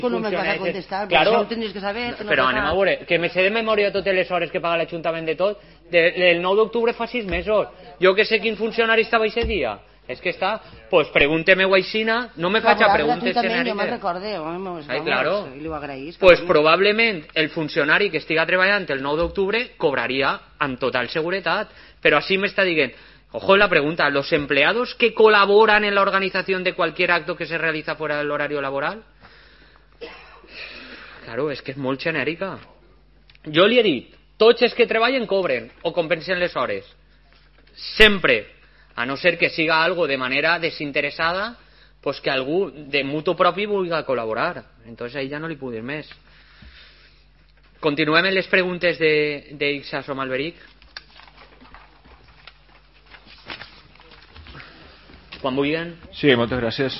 Pues no me vas a contestar, claro, això ho tenies que saber. Però anem a veure, que me sé de memòria totes les hores que paga l'Ajuntament de tot, el 9 d'octubre fa 6 mesos. Jo que sé quin funcionari estava aquest dia. És que està, pues pregúnteme-ho aixina, no me faig a preguntes genèriques. Jo me'n recorde, claro. I ho agraïs. Pues probablement el funcionari que estiga treballant el 9 d'octubre cobraria amb total seguretat, però així m'està dient, ojo la pregunta, ¿los empleados que colaboran en la organización de cualquier acto que se realiza fuera del horario laboral? Claro, és que és molt genèrica. Jo li he dit, tots els que treballen cobren o compensen les hores. Sempre. A no ser que siga algo de manera desinteresada, pues que algú de mutu propi vulgui col·laborar. Entonces ahí ja no li puc dir més. Continuem en les preguntes d'Ixas o Malveric. Quan vulguin. Sí, moltes gràcies.